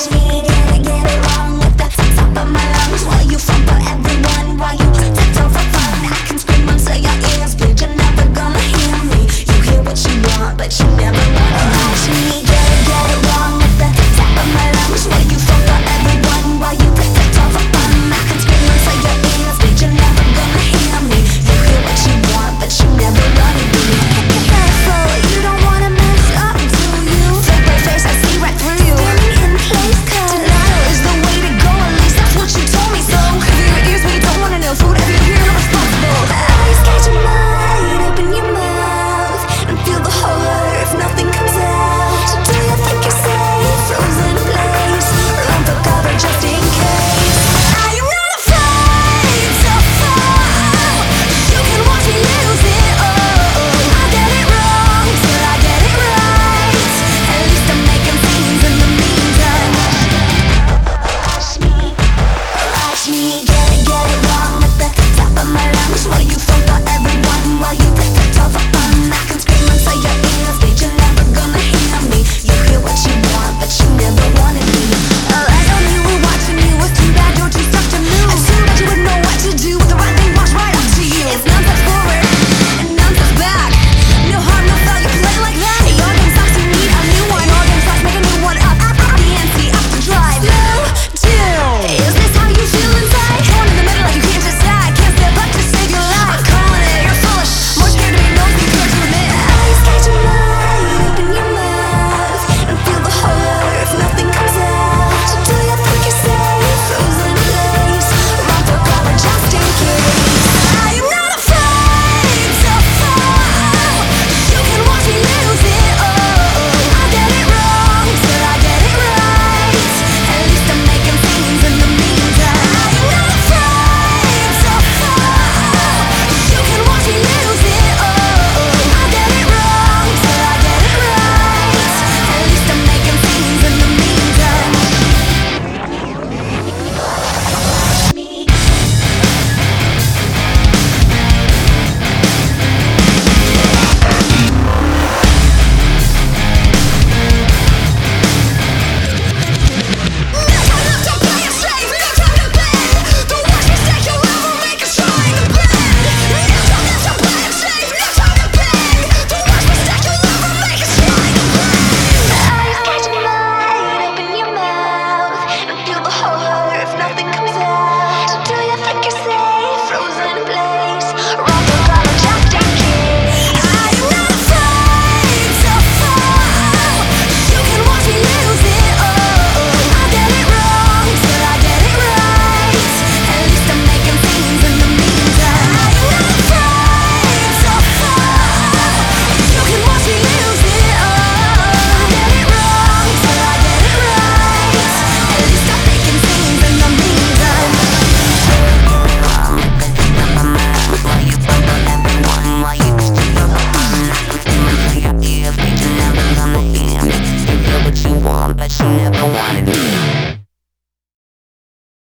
watch me get it wrong at the top of my lungs. While you front for everyone, while you tiptoe for fun. I can scream until your ears bleed, you're never gonna hear me. You hear what you want, but you never wanna watch me